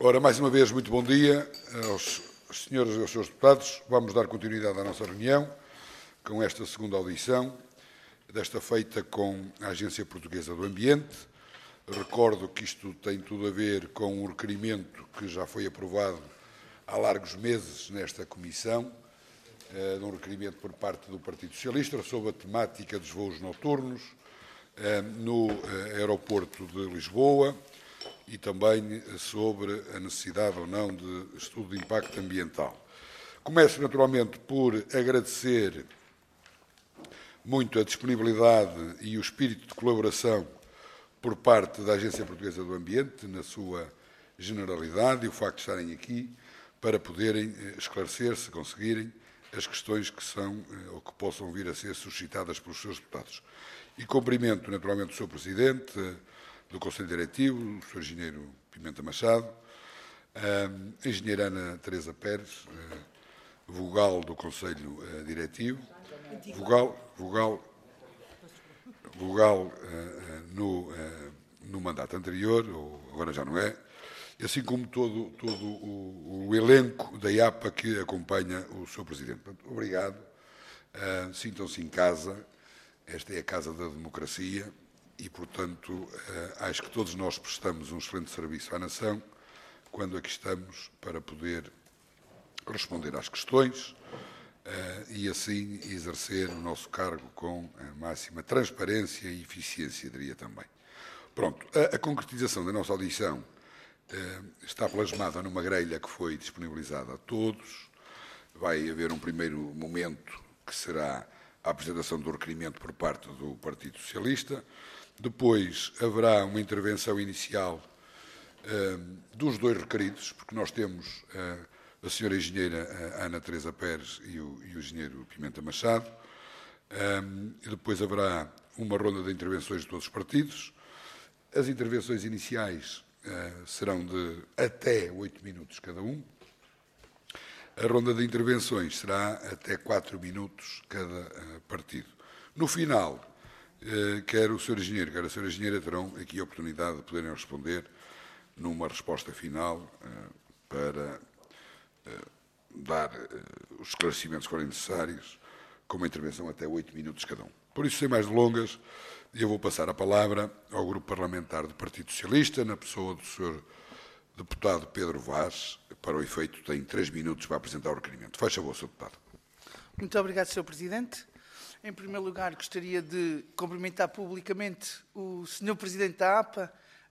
Ora, mais uma vez, muito bom dia aos senhores e aos seus deputados. Vamos dar continuidade à nossa reunião com esta segunda audição, desta feita com a Agência Portuguesa do Ambiente. Recordo que isto tem tudo a ver com um requerimento que já foi aprovado há largos meses nesta Comissão, de um requerimento por parte do Partido Socialista sobre a temática dos voos noturnos no aeroporto de Lisboa e também sobre a necessidade ou não de estudo de impacto ambiental. Começo, naturalmente, por agradecer muito a disponibilidade e o espírito de colaboração por parte da Agência Portuguesa do Ambiente, na sua generalidade, e o facto de estarem aqui para poderem esclarecer, se conseguirem, as questões que são ou que possam vir a ser suscitadas pelos seus deputados. E cumprimento, naturalmente, o Sr. Presidente do Conselho Diretivo, o Sr. Engenheiro Pimenta Machado, a Engenheira Ana Teresa Pérez, vogal do Conselho Diretivo, vogal no mandato anterior, ou agora já não é, assim como todo o elenco da IAPA que acompanha o Sr. Presidente. Portanto, obrigado, sintam-se em casa, esta é a casa da democracia e, portanto, acho que todos nós prestamos um excelente serviço à nação quando aqui estamos para poder responder às questões e, assim, exercer o nosso cargo com a máxima transparência e eficiência, diria também. Pronto, a concretização da nossa audição está plasmada numa grelha que foi disponibilizada a todos. Vai haver um primeiro momento que será a apresentação do requerimento por parte do Partido Socialista. Depois haverá uma intervenção inicial dos dois requeridos, porque nós temos a senhora engenheira Ana Teresa Pérez e o engenheiro Pimenta Machado. E depois haverá uma ronda de intervenções de todos os partidos. As intervenções iniciais serão de até 8 minutos cada um. A ronda de intervenções será até 4 minutos cada partido. No final, quer o Sr. Engenheiro, quer a Sra. Engenheira terão aqui a oportunidade de poderem responder numa resposta final para dar os esclarecimentos que forem necessários, com uma intervenção até 8 minutos cada um. Por isso, sem mais delongas, eu vou passar a palavra ao Grupo Parlamentar do Partido Socialista, na pessoa do Sr. Deputado Pedro Vaz. Para o efeito, tem 3 minutos para apresentar o requerimento. Faz favor, Sr. Deputado. Muito obrigado, Sr. Presidente. Em primeiro lugar, gostaria de cumprimentar publicamente o Sr. Presidente da APA,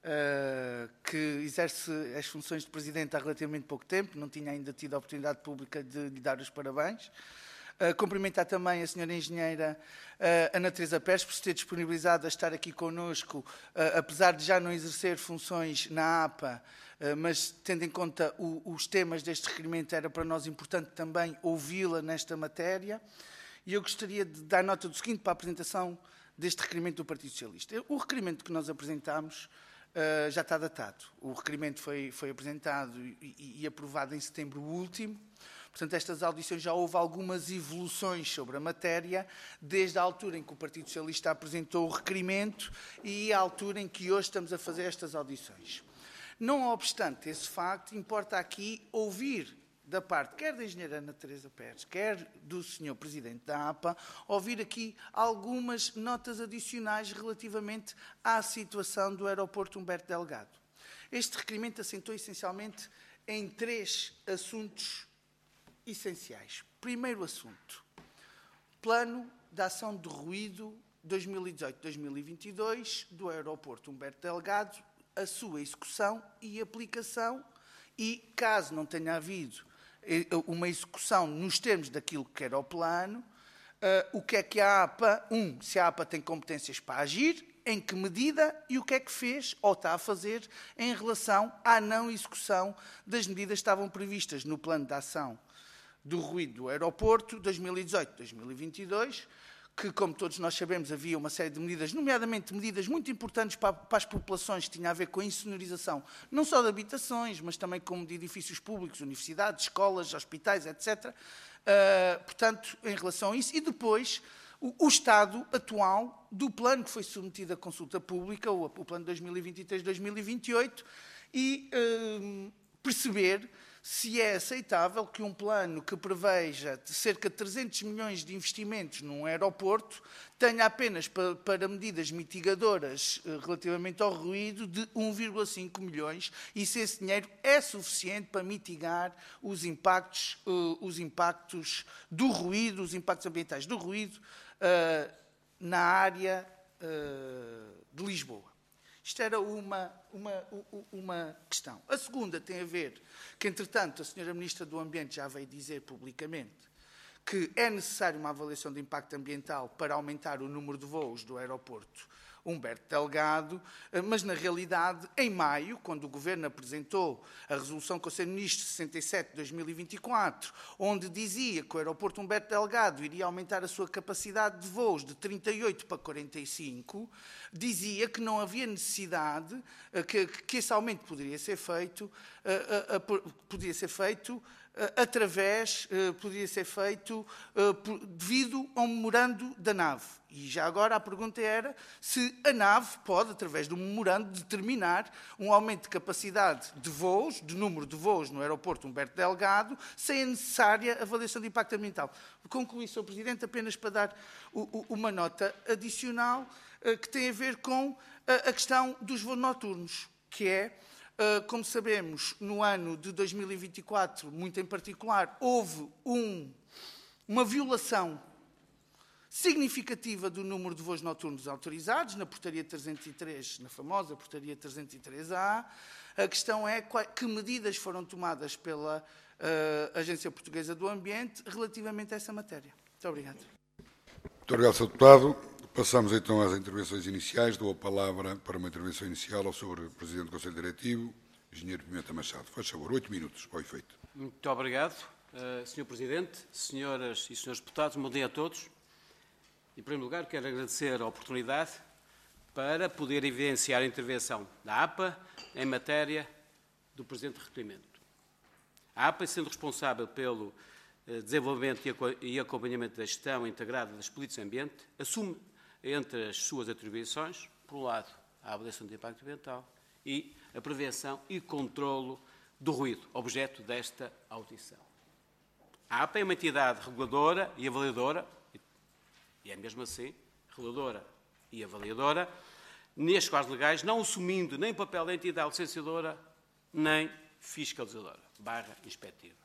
que exerce as funções de Presidente há relativamente pouco tempo, não tinha ainda tido a oportunidade pública de lhe dar os parabéns. Cumprimentar também a senhora engenheira Ana Teresa Pérez por se ter disponibilizado a estar aqui connosco, apesar de já não exercer funções na APA, mas tendo em conta os temas deste requerimento, era para nós importante também ouvi-la nesta matéria. E eu gostaria de dar nota do seguinte para a apresentação deste requerimento do Partido Socialista. O requerimento que nós apresentámos já está datado. O requerimento foi apresentado e aprovado em setembro último. Portanto, estas audições já houve algumas evoluções sobre a matéria, desde a altura em que o Partido Socialista apresentou o requerimento e a altura em que hoje estamos a fazer estas audições. Não obstante esse facto, importa aqui ouvir da parte, quer da engenheira Ana Teresa Pérez, quer do Sr. Presidente da APA, ouvir aqui algumas notas adicionais relativamente à situação do aeroporto Humberto Delgado. Este requerimento assentou essencialmente em 3 assuntos essenciais. Primeiro assunto, plano de ação de ruído 2018-2022 do aeroporto Humberto Delgado, a sua execução e aplicação e, caso não tenha havido uma execução nos termos daquilo que era o plano, o que é que a APA, se a APA tem competências para agir, em que medida e o que é que fez ou está a fazer em relação à não execução das medidas que estavam previstas no plano de ação do ruído do aeroporto 2018-2022, que, como todos nós sabemos, havia uma série de medidas, nomeadamente medidas muito importantes para as populações, que tinha a ver com a insonorização, não só de habitações, mas também como de edifícios públicos, universidades, escolas, hospitais, etc. Portanto, em relação a isso. E depois, o estado atual do plano que foi submetido à consulta pública, o plano 2023-2028, e perceber se é aceitável que um plano que preveja cerca de 300 milhões de investimentos num aeroporto tenha apenas para medidas mitigadoras relativamente ao ruído de 1,5 milhões e se esse dinheiro é suficiente para mitigar os impactos do ruído, os impactos ambientais do ruído na área de Lisboa. Isto era uma questão. A segunda tem a ver que, entretanto, a Sra. Ministra do Ambiente já veio dizer publicamente que é necessário uma avaliação de impacto ambiental para aumentar o número de voos do aeroporto Humberto Delgado, mas, na realidade, em maio, quando o Governo apresentou a Resolução do Conselho de Ministros 67 de 2024, onde dizia que o aeroporto Humberto Delgado iria aumentar a sua capacidade de voos de 38 para 45, dizia que não havia necessidade, que esse aumento poderia ser feito devido ao memorando da nave. E já agora a pergunta era se a nave pode, através do memorando, determinar um aumento de capacidade de voos, de número de voos no aeroporto Humberto Delgado, sem a necessária avaliação de impacto ambiental. Concluí, Sr. Presidente, apenas para dar uma nota adicional que tem a ver com a questão dos voos noturnos, que é, como sabemos, no ano de 2024, muito em particular, houve uma violação significativa do número de voos noturnos autorizados, na portaria 303, na famosa portaria 303A. A questão é que medidas foram tomadas pela Agência Portuguesa do Ambiente relativamente a essa matéria. Muito obrigado. Muito obrigado, Sr. Deputado. Passamos então às intervenções iniciais. Dou a palavra para uma intervenção inicial ao Sr. Presidente do Conselho Diretivo, Engenheiro Pimenta Machado. Faz favor, 8 minutos para o efeito. Muito obrigado, Sr. Presidente, senhoras e senhores deputados, bom dia a todos. Em primeiro lugar, quero agradecer a oportunidade para poder evidenciar a intervenção da APA em matéria do presente requerimento. A APA, sendo responsável pelo desenvolvimento e acompanhamento da gestão integrada das políticas de ambiente, assume entre as suas atribuições, por um lado, a avaliação de impacto ambiental e a prevenção e controlo do ruído, objeto desta audição. A APA é uma entidade reguladora e avaliadora, e é mesmo assim, reguladora e avaliadora, nestes quadros legais, não assumindo nem papel da entidade licenciadora, nem fiscalizadora, /inspectiva.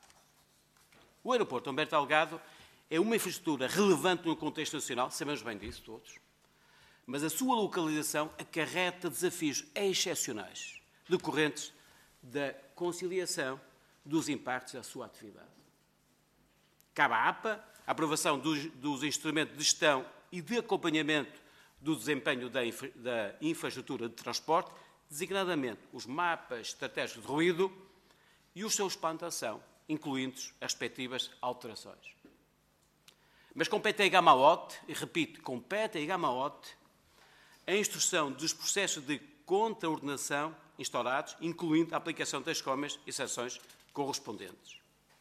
O aeroporto Humberto Delgado é uma infraestrutura relevante no contexto nacional, sabemos bem disso todos, mas a sua localização acarreta desafios excepcionais, decorrentes da conciliação dos impactos da sua atividade. Cabe à APA a aprovação dos instrumentos de gestão e de acompanhamento do desempenho da infraestrutura de transporte, designadamente os mapas estratégicos de ruído e os seus planos de ação, incluindo as respectivas alterações. Mas compete à GAMAOT, e repito, compete à GAMAOT a instrução dos processos de contraordenação instaurados, incluindo a aplicação das comas e sanções correspondentes.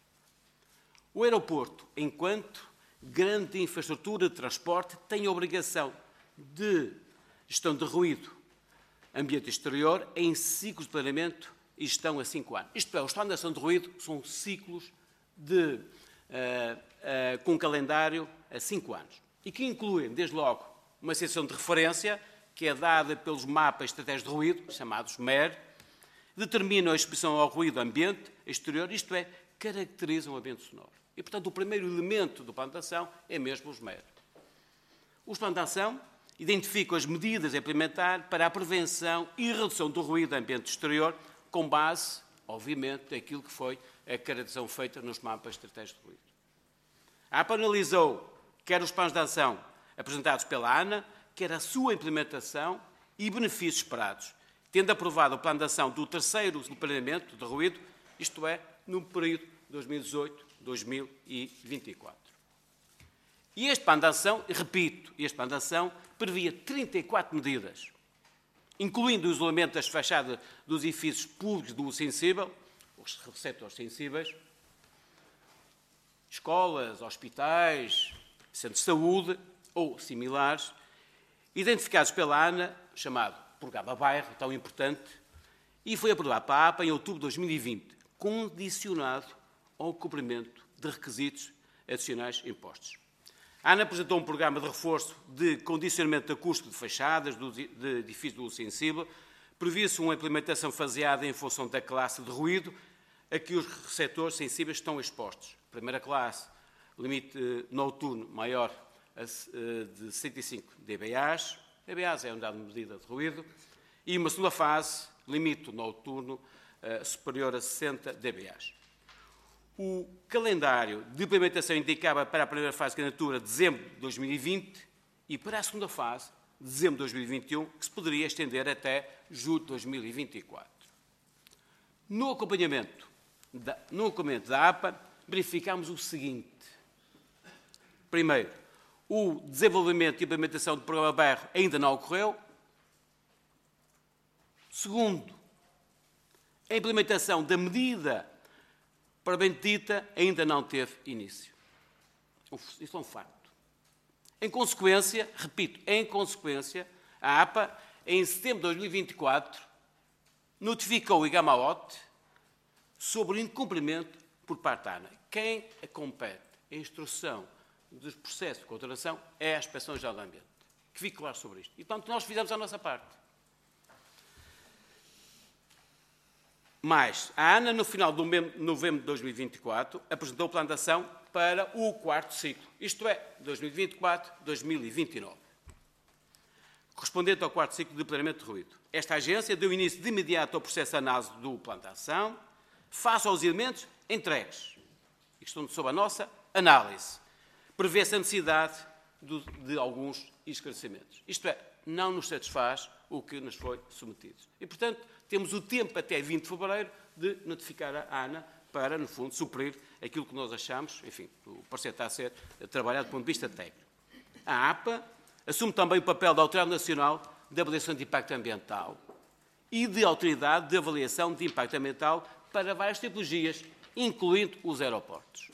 O aeroporto, enquanto grande infraestrutura de transporte, tem a obrigação de gestão de ruído, ambiente exterior, em ciclos de planeamento e gestão a 5 anos. Isto é, os planos de ação de ruído são ciclos com um calendário a 5 anos e que incluem, desde logo, uma seção de referência que é dada pelos mapas estratégicos de ruído, chamados MER, determinam a exposição ao ruído ambiente exterior, isto é, caracterizam o ambiente sonoro. E, portanto, o primeiro elemento do plano de ação é mesmo os MER. Os planos de ação identificam as medidas a implementar para a prevenção e redução do ruído ambiente exterior, com base, obviamente, naquilo que foi a caracterização feita nos mapas estratégicos de ruído. A APA analisou quer os planos de ação apresentados pela ANA, quer a sua implementação e benefícios esperados, tendo aprovado o plano de ação do terceiro planeamento de ruído, isto é, no período 2018-2024. E este plano de ação, repito, este plano de ação previa 34 medidas, incluindo o isolamento das fachadas dos edifícios públicos do sensível, os receptores sensíveis, escolas, hospitais, centros de saúde ou similares, identificados pela ANA, chamado Programa Bairro, tão importante, e foi aprovado para a APA em outubro de 2020, condicionado ao cumprimento de requisitos adicionais impostos. A ANA apresentou um programa de reforço de condicionamento de custo de fachadas de edifícios de uso sensível. Previa-se uma implementação faseada em função da classe de ruído a que os receptores sensíveis estão expostos. Primeira classe, limite noturno maior de 65 dBAs. dBAs é a unidade de medida de ruído. E uma segunda fase, limite noturno superior a 60 dBAs. O calendário de implementação indicava para a primeira fase de candidatura dezembro de 2020 e para a segunda fase, dezembro de 2021, que se poderia estender até julho de 2024. No acompanhamento da APA, verificámos o seguinte. Primeiro, o desenvolvimento e implementação do programa Bairro ainda não ocorreu. Segundo, a implementação da medida para bem dita ainda não teve início. Isso é um facto. Em consequência, repito, a APA, em setembro de 2024, notificou o IGAMAOT sobre o incumprimento por parte da ANA. Quem compete a instrução dos processos de contratação é a Inspeção-Geral do Ambiente. Que fique claro sobre isto. E, portanto, nós fizemos a nossa parte. Mas a ANA, no final de novembro de 2024, apresentou o plano de ação para o quarto ciclo, isto é, 2024-2029, correspondente ao quarto ciclo de planeamento de ruído. Esta agência deu início de imediato ao processo de análise do plano de ação, face aos elementos entregues, e que estão sob a nossa análise. Prevê-se a necessidade de alguns esclarecimentos. Isto é, não nos satisfaz o que nos foi submetido. E, portanto, temos o tempo até 20 de fevereiro de notificar a ANA para, no fundo, suprir aquilo que nós achamos, enfim, o parecer está a ser trabalhado do ponto de vista técnico. A APA assume também o papel da Autoridade Nacional de Avaliação de Impacto Ambiental e de Autoridade de Avaliação de Impacto Ambiental para várias tipologias, incluindo os aeroportos.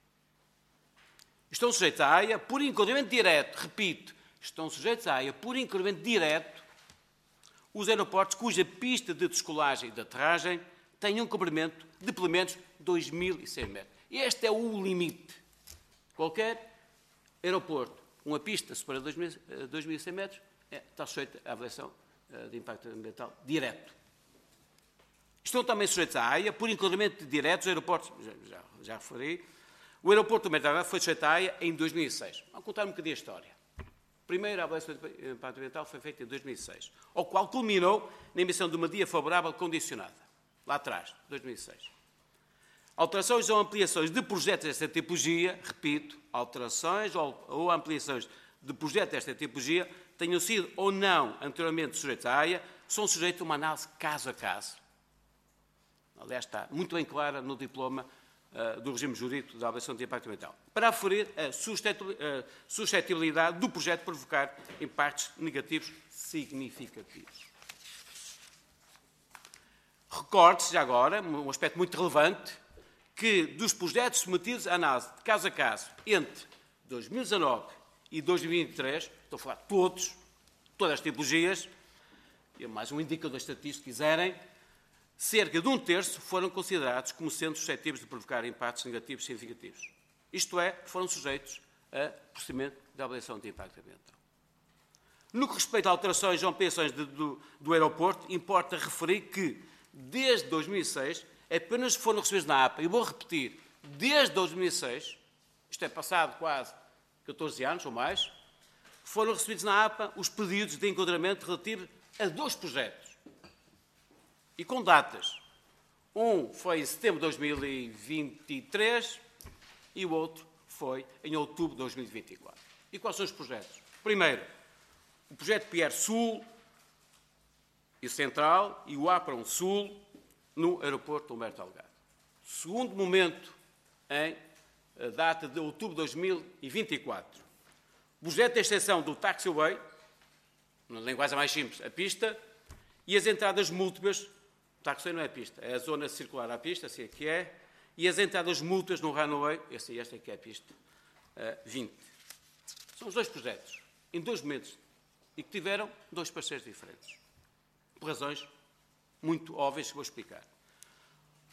Estão sujeitos à AIA por incumprimento direto, repito, estão sujeitos à AIA por incumprimento direto os aeroportos cuja pista de descolagem e de aterragem tenha um comprimento de pelo menos 2.100 metros. Este é o limite. Qualquer aeroporto, uma pista superior a 2.100 metros, está sujeito à avaliação de impacto ambiental direto. Estão também sujeitos à AIA por incumprimento direto os aeroportos, já referi. O aeroporto do Mediterrâneo foi sujeito à AIA em 2006. Vamos contar um bocadinho a história. A primeira avaliação de impacto ambiental foi feita em 2006, ao qual culminou na emissão de uma medida favorável condicionada, lá atrás, 2006. Alterações ou ampliações de projetos desta tipologia, repito, alterações ou ampliações de projetos desta tipologia, tenham sido ou não anteriormente sujeitos à AIA, são sujeitos a uma análise caso a caso. Aliás, está muito bem clara no diploma do regime jurídico da avaliação de impacto ambiental, para aferir a suscetibilidade do projeto provocar impactos negativos significativos. Recorde-se já agora, um aspecto muito relevante, que dos projetos submetidos à análise de caso a caso entre 2019 e 2023, estou a falar de todas as tipologias, e mais um indicador estatístico, se quiserem, cerca de um terço foram considerados como sendo suscetíveis de provocar impactos negativos significativos. Isto é, foram sujeitos a procedimento de avaliação de impacto ambiental. No que respeita a alterações ou ampliações do aeroporto, importa referir que, desde 2006, apenas foram recebidos na APA, e vou repetir, desde 2006, isto é passado quase 14 anos ou mais, foram recebidos na APA os pedidos de enquadramento relativos a 2 projetos. E com datas. Um foi em setembro de 2023 e o outro foi em outubro de 2024. E quais são os projetos? Primeiro, o projeto Pierre Sul e Central e o Apron Sul no aeroporto Humberto Delgado. Segundo momento, em data de outubro de 2024. O projeto de extensão do taxiway, na linguagem mais simples, a pista, e as entradas múltiplas. O taxiway não é a pista, é a zona circular à pista, assim é que é, e as entradas múltiplas no runway, esta é que é a pista, 20. São os 2 projetos, em 2 momentos, e que tiveram 2 parceiros diferentes. Por razões muito óbvias que vou explicar.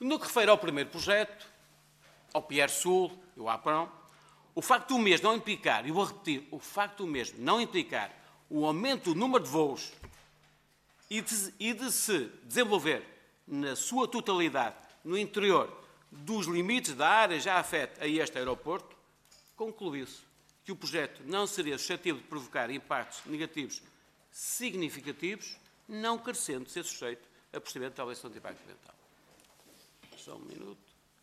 No que refere ao primeiro projeto, ao Pierre Sul e ao Apron, o facto do mesmo não implicar, e vou repetir, o facto do mesmo não implicar o aumento do número de voos e de se desenvolver na sua totalidade no interior dos limites da área já afeta a este aeroporto, concluiu-se que o projeto não seria suscetível de provocar impactos negativos significativos, não carecendo de ser sujeito a procedimento de avaliação de impacto ambiental. Só um minuto.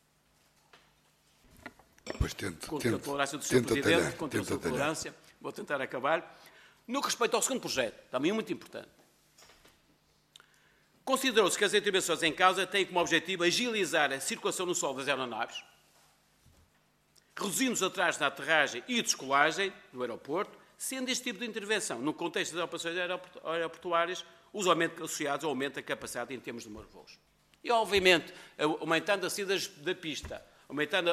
Pois Com a tolerância do Sr. Presidente, com a sua tolerância, vou tentar acabar. No que respeita ao segundo projeto, também muito importante, considerou-se que as intervenções em causa têm como objetivo agilizar a circulação no solo das aeronaves, reduzindo os atrasos na aterragem e descolagem do aeroporto, sendo este tipo de intervenção, no contexto das operações aeroportuárias, usualmente associados ao aumento da capacidade em termos de número de voos. E, obviamente, aumentando a saída da pista, aumentando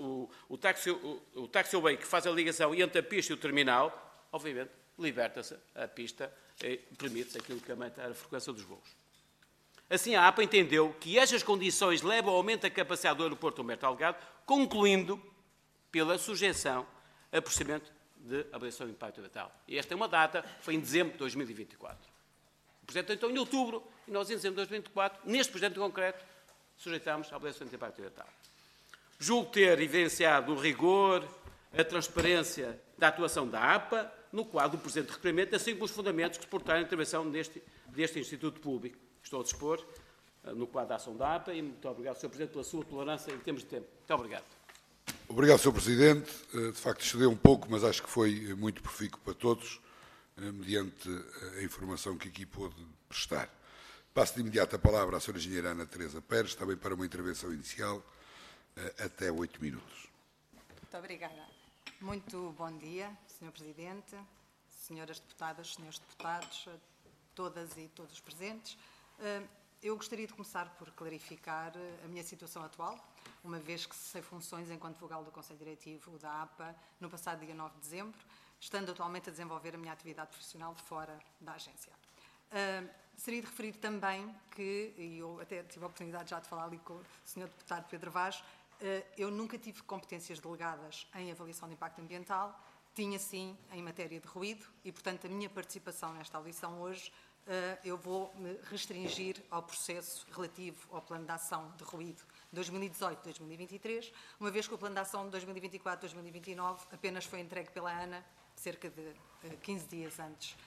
o taxiway que faz a ligação entre a pista e o terminal, obviamente, liberta-se a pista e permite-se aquilo que aumenta a frequência dos voos. Assim, a APA entendeu que estas condições levam ao aumento da capacidade do aeroporto Humberto Delgado, concluindo pela sujeição a procedimento de avaliação de impacto ambiental. E esta é uma data, foi em dezembro de 2024. O projeto então em outubro, e nós em dezembro de 2024, neste projeto em concreto, sujeitamos à avaliação de impacto ambiental. Julgo ter evidenciado o rigor, a transparência da atuação da APA, no quadro do presente requerimento, assim como os fundamentos que suportaram a intervenção deste Instituto Público. Estou a dispor no quadro da ação da APA e muito obrigado, Sr. Presidente, pela sua tolerância em termos de tempo. Muito obrigado. Obrigado, Sr. Presidente. De facto, excedeu um pouco, mas acho que foi muito profícuo para todos, mediante a informação que aqui pôde prestar. Passo de imediato a palavra à Sra. Engenheira Ana Teresa Pérez, também para uma intervenção inicial, até 8 minutos. Muito obrigada. Muito bom dia, Sr. Presidente, Senhoras Deputadas, Senhores Deputados, todas e todos os presentes. Eu gostaria de começar por clarificar a minha situação atual, uma vez que cessei funções enquanto vogal do Conselho Diretivo da APA no passado dia 9 de dezembro, estando atualmente a desenvolver a minha atividade profissional fora da agência. Seria de referir também que, e eu até tive a oportunidade já de falar ali com o Sr. Deputado Pedro Vaz, eu nunca tive competências delegadas em avaliação de impacto ambiental, tinha sim em matéria de ruído e, portanto, a minha participação nesta audição hoje eu vou me restringir ao processo relativo ao Plano de Ação de Ruído 2018-2023, uma vez que o Plano de Ação de 2024-2029 apenas foi entregue pela ANA cerca de 15 dias antes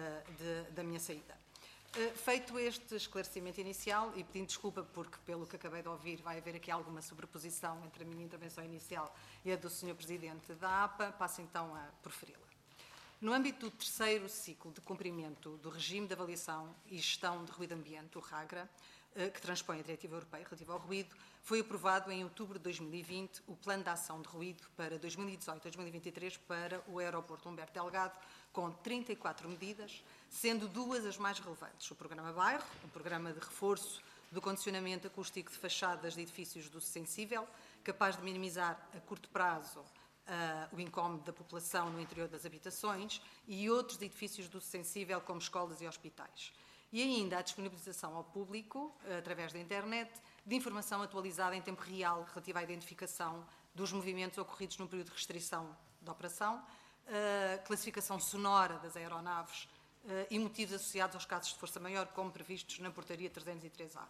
da minha saída. Feito este esclarecimento inicial, e pedindo desculpa porque, pelo que acabei de ouvir, vai haver aqui alguma sobreposição entre a minha intervenção inicial e a do Sr. Presidente da APA, passo então a proferi-la. No âmbito do terceiro ciclo de cumprimento do regime de avaliação e gestão de ruído ambiente, o RAGRA, que transpõe a Diretiva Europeia relativa ao ruído, foi aprovado em outubro de 2020 o Plano de Ação de Ruído para 2018-2023 para o aeroporto Humberto Delgado, com 34 medidas, sendo duas as mais relevantes. O Programa Bairro, um programa de reforço do condicionamento acústico de fachadas de edifícios do uso sensível, capaz de minimizar a curto prazo o incómodo da população no interior das habitações, e outros edifícios do uso sensível, como escolas e hospitais. E ainda a disponibilização ao público, através da internet, de informação atualizada em tempo real relativa à identificação dos movimentos ocorridos no período de restrição da operação, classificação sonora das aeronaves e motivos associados aos casos de força maior, como previstos na Portaria 303-A.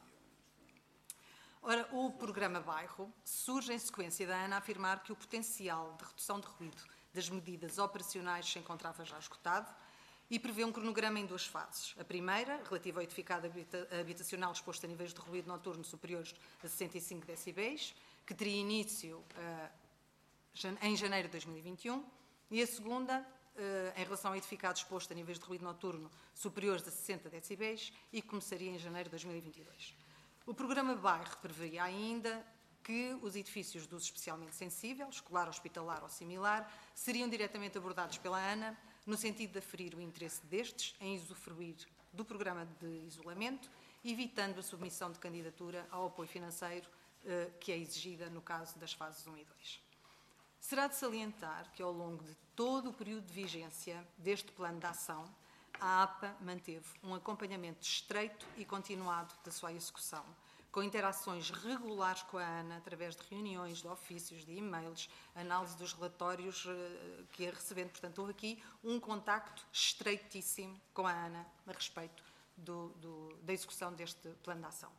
Ora, o Programa Bairro surge em sequência da ANA a afirmar que o potencial de redução de ruído das medidas operacionais se encontrava já esgotado e prevê um cronograma em duas fases. A primeira, relativa ao edificado habitacional exposto a níveis de ruído noturno superiores a 65 decibéis, que teria início em janeiro de 2021, e a segunda, em relação ao edificado exposto a níveis de ruído noturno superiores a 60 decibéis e que começaria em janeiro de 2022. O Programa Bairro previa ainda que os edifícios de uso especialmente sensível, escolar, hospitalar ou similar, seriam diretamente abordados pela ANA, no sentido de aferir o interesse destes em usufruir do programa de isolamento, evitando a submissão de candidatura ao apoio financeiro que é exigida no caso das fases 1 e 2. Será de salientar que, ao longo de todo o período de vigência deste plano de ação, a APA manteve um acompanhamento estreito e continuado da sua execução, com interações regulares com a ANA, através de reuniões, de ofícios, de e-mails, análise dos relatórios que ia recebendo. Portanto, houve aqui um contacto estreitíssimo com a ANA a respeito da execução deste plano de ação.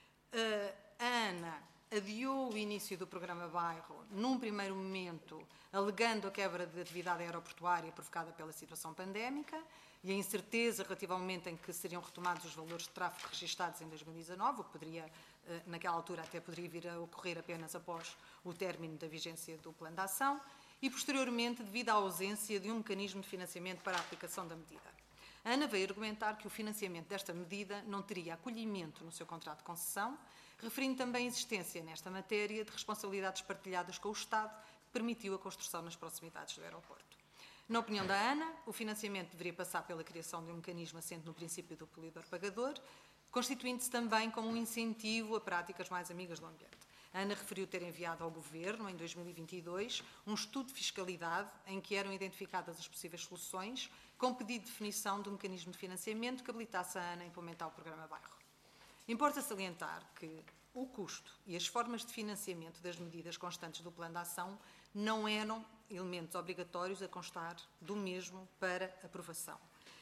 A ANA adiou o início do programa Bairro, num primeiro momento, alegando a quebra de atividade aeroportuária provocada pela situação pandémica e a incerteza relativa ao momento em que seriam retomados os valores de tráfego registados em 2019, o que poderia, naquela altura, até poderia vir a ocorrer apenas após o término da vigência do plano de ação, e, posteriormente, devido à ausência de um mecanismo de financiamento para a aplicação da medida. A ANA veio argumentar que o financiamento desta medida não teria acolhimento no seu contrato de concessão, referindo também a existência, nesta matéria, de responsabilidades partilhadas com o Estado, que permitiu a construção nas proximidades do aeroporto. Na opinião da ANA, o financiamento deveria passar pela criação de um mecanismo assente no princípio do poluidor-pagador, constituindo-se também como um incentivo a práticas mais amigas do ambiente. A ANA referiu ter enviado ao Governo, em 2022, um estudo de fiscalidade em que eram identificadas as possíveis soluções, com pedido de definição de um mecanismo de financiamento que habilitasse a ANA a implementar o programa Bairro. Importa salientar que o custo e as formas de financiamento das medidas constantes do plano de ação não eram elementos obrigatórios a constar do mesmo para aprovação.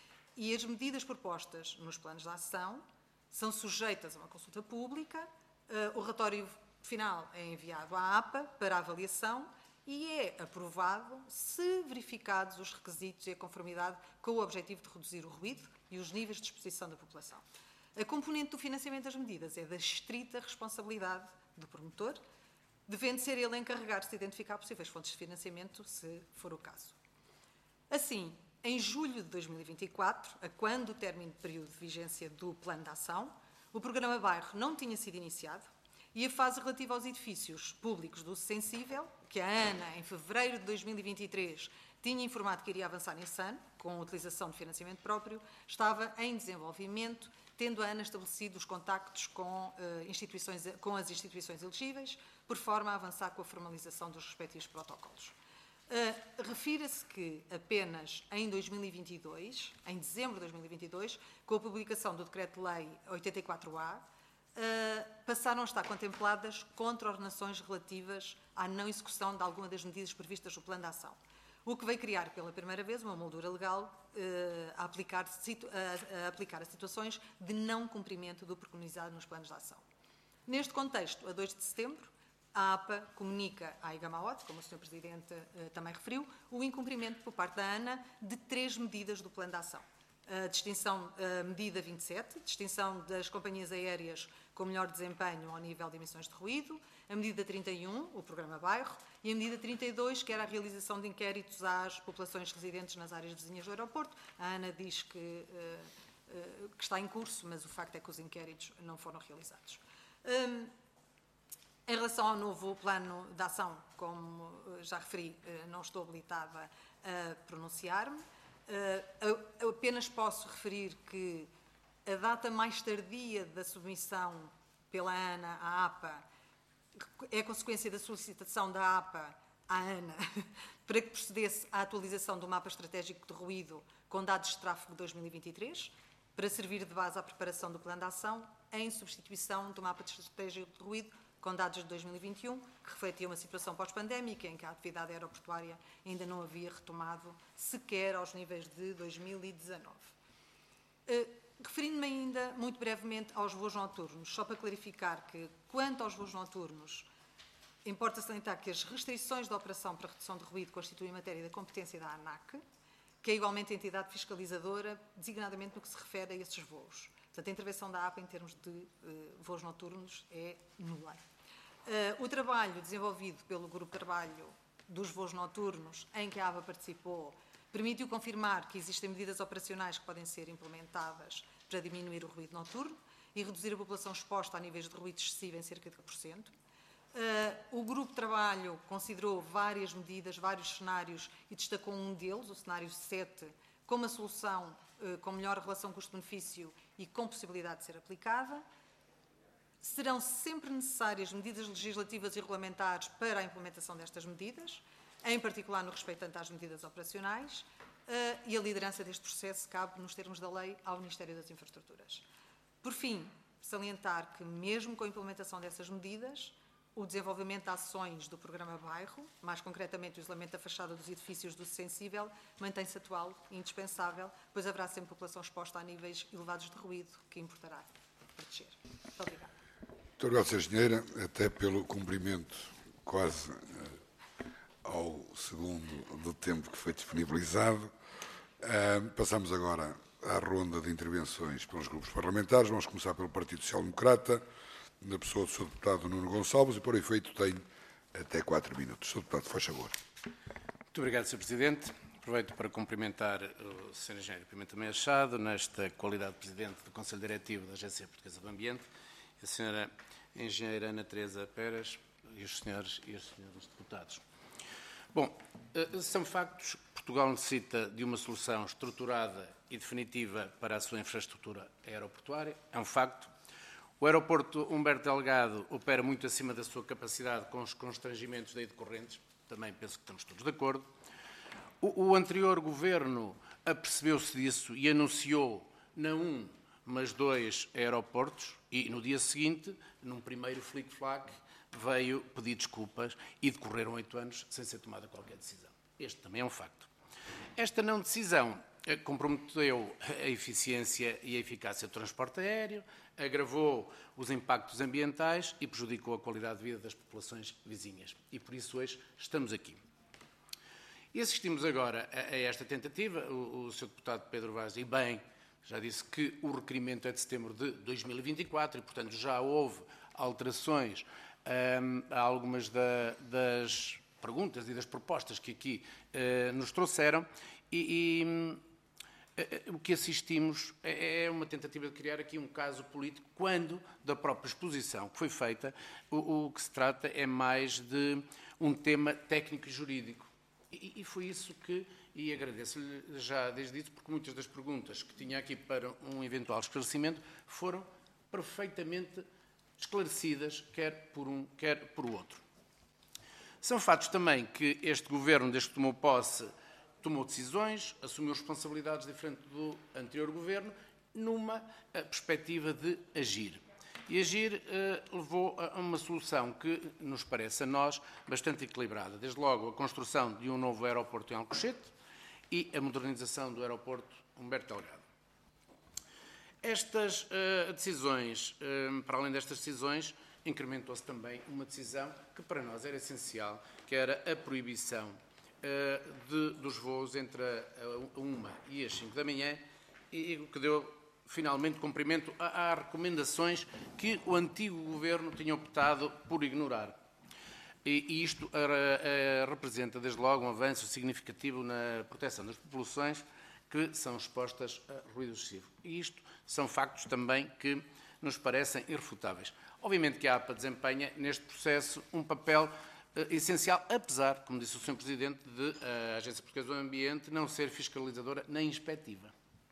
E as medidas propostas nos planos de ação são sujeitas a uma consulta pública, o relatório final é enviado à APA para avaliação e é aprovado se verificados os requisitos e a conformidade com o objetivo de reduzir o ruído e os níveis de exposição da população. A componente do financiamento das medidas é da estrita responsabilidade do promotor, devendo ser ele encarregar-se de identificar possíveis fontes de financiamento, se for o caso. Assim, em julho de 2024, a quando o término de período de vigência do plano de ação, o programa Bairro não tinha sido iniciado e a fase relativa aos edifícios públicos do uso sensível, que a ANA, em fevereiro de 2023, tinha informado que iria avançar nesse ano, com a utilização de financiamento próprio, estava em desenvolvimento, tendo a ANA estabelecido os contactos com as instituições elegíveis, por forma a avançar com a formalização dos respectivos protocolos. Refira-se que apenas em 2022, em dezembro de 2022, com a publicação do Decreto-Lei 84A, passaram a estar contempladas contraordenações relativas à não execução de alguma das medidas previstas no Plano de Ação, o que veio criar pela primeira vez uma moldura legal a aplicar a situações de não cumprimento do preconizado nos planos de ação. Neste contexto, a 2 de setembro, a APA comunica à IGAMAOT, como o Sr. Presidente também referiu, o incumprimento por parte da ANA de 3 medidas do Plano de Ação. A medida 27, distinção das companhias aéreas com melhor desempenho ao nível de emissões de ruído, a medida 31, o programa Bairro, e a medida 32, que era a realização de inquéritos às populações residentes nas áreas vizinhas do aeroporto. A ANA diz que está em curso, mas o facto é que os inquéritos não foram realizados. Em relação ao novo plano de ação, como já referi, não estou habilitada a pronunciar-me. Eu apenas posso referir que a data mais tardia da submissão pela ANA à APA é consequência da solicitação da APA à ANA para que procedesse à atualização do mapa estratégico de ruído com dados de tráfego de 2023, para servir de base à preparação do plano de ação, em substituição do mapa estratégico de ruído com dados de 2021, que refletia uma situação pós-pandémica em que a atividade aeroportuária ainda não havia retomado sequer aos níveis de 2019. Referindo-me ainda, muito brevemente, aos voos noturnos, só para clarificar que, quanto aos voos noturnos, importa salientar que as restrições da operação para redução de ruído constituem matéria da competência da ANAC, que é igualmente a entidade fiscalizadora, designadamente no que se refere a esses voos. Portanto, a intervenção da APA em termos de voos noturnos é nula. O trabalho desenvolvido pelo Grupo de Trabalho dos Voos Noturnos, em que a APA participou, permitiu confirmar que existem medidas operacionais que podem ser implementadas para diminuir o ruído noturno e reduzir a população exposta a níveis de ruído excessivo em cerca de 1%. O Grupo de Trabalho considerou várias medidas, vários cenários e destacou um deles, o cenário 7, como a solução com melhor relação custo-benefício e com possibilidade de ser aplicada. Serão sempre necessárias medidas legislativas e regulamentares para a implementação destas medidas, em particular no respeitante às medidas operacionais, e a liderança deste processo cabe, nos termos da lei, ao Ministério das Infraestruturas. Por fim, salientar que, mesmo com a implementação dessas medidas, o desenvolvimento de ações do programa Bairro, mais concretamente o isolamento da fachada dos edifícios do sensível, mantém-se atual e indispensável, pois haverá sempre população exposta a níveis elevados de ruído que importará proteger. Muito obrigada. Muito obrigado, Sra. Engenheira, até pelo cumprimento quase ao segundo do tempo que foi disponibilizado. Passamos agora à ronda de intervenções pelos grupos parlamentares. Vamos começar pelo Partido Social Democrata, na pessoa do Sr. Deputado Nuno Gonçalves, e, por efeito, tem até 4 minutos. Sr. Deputado, faz favor. Muito obrigado, Sr. Presidente. Aproveito para cumprimentar o Sr. Engenheiro Pimenta Machado, nesta qualidade de Presidente do Conselho Diretivo da Agência Portuguesa do Ambiente, a Sra. Engenheira Ana Teresa Peras e os senhores deputados. Bom, são factos. Portugal necessita de uma solução estruturada e definitiva para a sua infraestrutura aeroportuária. É um facto. O aeroporto Humberto Delgado opera muito acima da sua capacidade com os constrangimentos daí decorrentes. Também penso que estamos todos de acordo. O anterior governo apercebeu-se disso e anunciou não um, mas 2 aeroportos e, no dia seguinte, num primeiro flic-flac, veio pedir desculpas e decorreram 8 anos sem ser tomada qualquer decisão. Este também é um facto. Esta não decisão comprometeu a eficiência e a eficácia do transporte aéreo, agravou os impactos ambientais e prejudicou a qualidade de vida das populações vizinhas. E por isso hoje estamos aqui. E assistimos agora a esta tentativa. O Sr. Deputado Pedro Vaz, e bem, já disse que o requerimento é de setembro de 2024 e, portanto, já houve alterações a algumas das perguntas e das propostas que aqui nos trouxeram o que assistimos é uma tentativa de criar aqui um caso político, quando, da própria exposição que foi feita, o que se trata é mais de um tema técnico e jurídico. E foi isso que, e agradeço-lhe já desde isso, porque muitas das perguntas que tinha aqui para um eventual esclarecimento foram perfeitamente esclarecidas, quer por um, quer por o outro. São fatos também que este governo, desde que tomou posse, tomou decisões, assumiu responsabilidades diferentes do anterior governo, numa perspectiva de agir. E agir levou a uma solução que nos parece a nós bastante equilibrada. Desde logo a construção de um novo aeroporto em Alcochete e a modernização do aeroporto Humberto Delgado. Estas decisões, para além destas decisões, incrementou-se também uma decisão que para nós era essencial, que era a proibição dos voos entre a 1 e as 5 da manhã, e que deu finalmente cumprimento às recomendações que o antigo governo tinha optado por ignorar. E isto representa, desde logo, um avanço significativo na proteção das populações que são expostas a ruído excessivo. E isto são factos também que nos parecem irrefutáveis. Obviamente que a APA desempenha neste processo um papel essencial, apesar, como disse o Sr. Presidente, de a Agência Portuguesa do Ambiente não ser fiscalizadora nem inspectiva.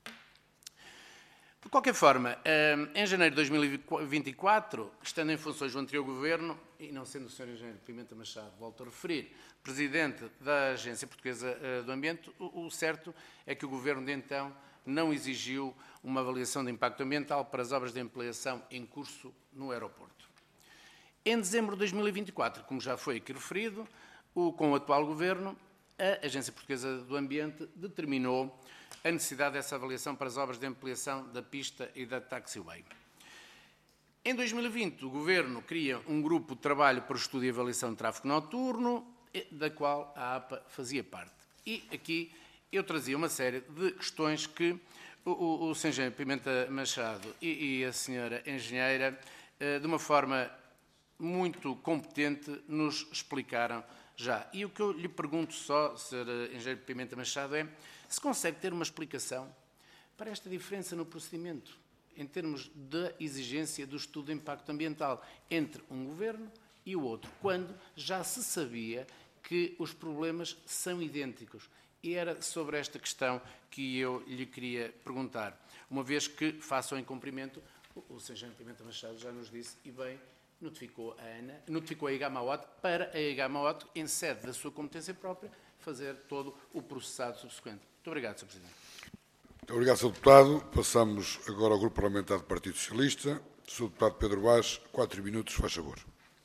De qualquer forma, em janeiro de 2024, estando em funções do anterior Governo, e não sendo o Sr. Engenheiro Pimenta Machado, volto a referir, Presidente da Agência Portuguesa do Ambiente, o certo é que o Governo de então não exigiu uma avaliação de impacto ambiental para as obras de ampliação em curso no aeroporto. Em dezembro de 2024, como já foi aqui referido, com o atual Governo, a Agência Portuguesa do Ambiente determinou a necessidade dessa avaliação para as obras de ampliação da pista e da taxiway. Em 2020, o Governo cria um grupo de trabalho para o estudo e avaliação de tráfego noturno, da qual a APA fazia parte. E aqui eu trazia uma série de questões que o Sr. Engenheiro Pimenta Machado e a Sra. Engenheira, de uma forma muito competente, nos explicaram já. E o que eu lhe pergunto só, Sr. Engenheiro Pimenta Machado, é se consegue ter uma explicação para esta diferença no procedimento, em termos da exigência do estudo de impacto ambiental entre um governo e o outro, quando já se sabia que os problemas são idênticos. E era sobre esta questão que eu lhe queria perguntar, uma vez que, face ao incumprimento, o Sr. Engenheiro Pimenta Machado já nos disse, e bem, notificou a IGAMAOT para a IGAMAOT, em sede da sua competência própria, fazer todo o processado subsequente. Muito obrigado, Sr. Presidente. Muito obrigado, Sr. Deputado. Passamos agora ao Grupo Parlamentar do Partido Socialista. Sr. Deputado Pedro Vaz, 4 minutos, faz favor.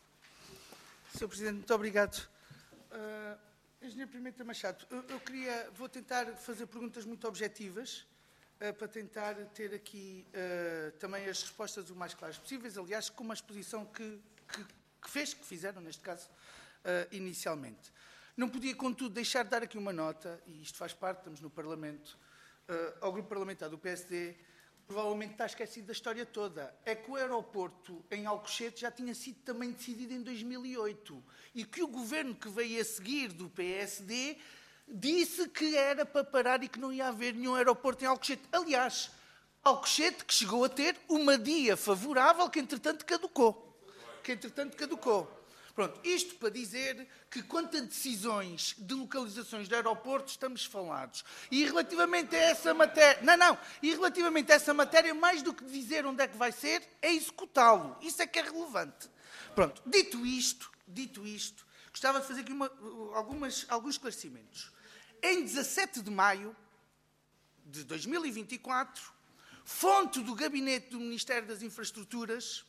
Sr. Presidente, muito obrigado. Engenheiro Pimenta Machado, vou tentar fazer perguntas muito objetivas para tentar ter aqui também as respostas o mais claras possíveis, aliás, com uma exposição que fizeram, neste caso, inicialmente. Não podia, contudo, deixar de dar aqui uma nota, e isto faz parte, estamos no Parlamento, ao grupo parlamentar do PSD, provavelmente está esquecido da história toda. É que o aeroporto em Alcochete já tinha sido também decidido em 2008 e que o governo que veio a seguir do PSD disse que era para parar e que não ia haver nenhum aeroporto em Alcochete. Aliás, Alcochete que chegou a ter uma dia favorável que entretanto caducou. Pronto, isto para dizer que quanto a decisões de localizações de aeroportos estamos falados. E relativamente a essa matéria... E relativamente a essa matéria, mais do que dizer onde é que vai ser, é executá-lo. Isso é que é relevante. Pronto, dito isto, gostava de fazer aqui alguns esclarecimentos. Em 17 de maio de 2024, fonte do Gabinete do Ministério das Infraestruturas,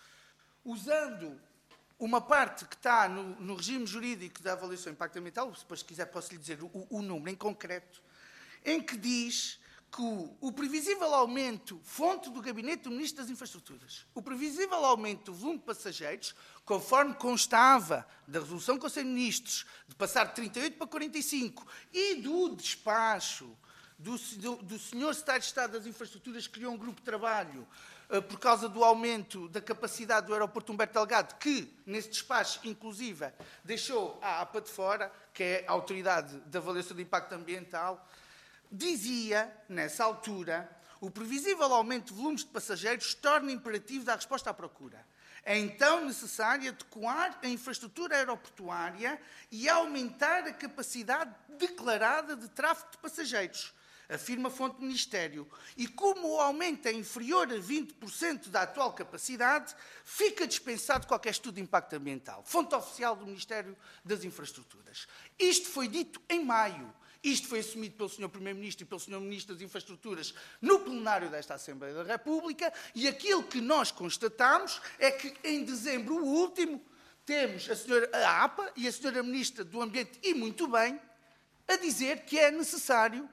usando uma parte que está no regime jurídico da avaliação de impacto ambiental, depois se quiser posso lhe dizer o número em concreto, em que diz que o previsível aumento, fonte do Gabinete do Ministro das Infraestruturas, o previsível aumento do volume de passageiros, conforme constava da resolução do Conselho de Ministros, de passar de 38 para 45, e do despacho do Sr. Secretário de Estado das Infraestruturas, que criou um grupo de trabalho por causa do aumento da capacidade do aeroporto Humberto Delgado, que, nesse despacho, inclusive, deixou a APA de fora, que é a Autoridade de Avaliação de Impacto Ambiental, dizia, nessa altura, o previsível aumento de volumes de passageiros torna imperativo dar resposta à procura. É então necessário adequar a infraestrutura aeroportuária e aumentar a capacidade declarada de tráfego de passageiros, afirma a fonte do Ministério. E como o aumento é inferior a 20% da atual capacidade, fica dispensado qualquer estudo de impacto ambiental. Fonte oficial do Ministério das Infraestruturas. Isto foi dito em maio. Isto foi assumido pelo Sr. Primeiro-Ministro e pelo Sr. Ministro das Infraestruturas no plenário desta Assembleia da República, e aquilo que nós constatamos é que, em dezembro último, temos a APA e a Sra. Ministra do Ambiente, e muito bem, a dizer que é necessário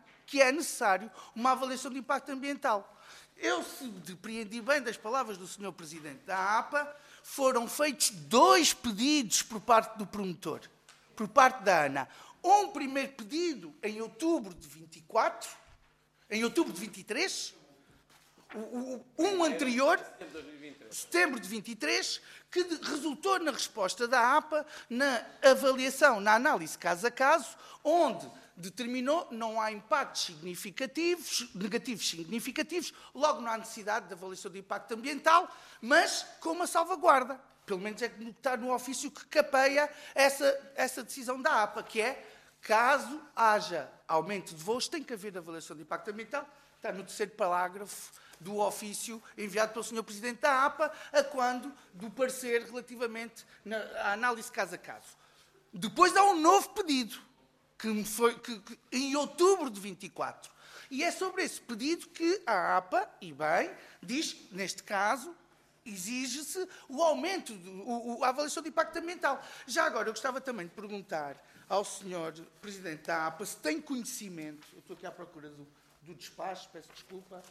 uma avaliação de impacto ambiental. Eu, se depreendi bem das palavras do Sr. Presidente da APA, foram feitos 2 pedidos por parte do promotor, por parte da ANA. Um primeiro pedido em outubro de 23, um anterior, setembro de 23, que resultou na resposta da APA, na avaliação, na análise caso a caso, onde determinou não há impactos negativos significativos, logo não há necessidade de avaliação de impacto ambiental, mas com uma salvaguarda. Pelo menos é que está no ofício que capeia essa decisão da APA, que é, caso haja aumento de voos, tem que haver avaliação de impacto ambiental. Está no 3º parágrafo do ofício enviado pelo Sr. Presidente da APA, a quando do parecer relativamente à análise caso a caso. Depois há um novo pedido, em outubro de 24. E é sobre esse pedido que a APA, e bem, diz, neste caso, exige-se o aumento, a avaliação de impacto ambiental. Já agora, eu gostava também de perguntar ao Sr. Presidente da APA se tem conhecimento, eu estou aqui à procura do despacho, peço desculpa,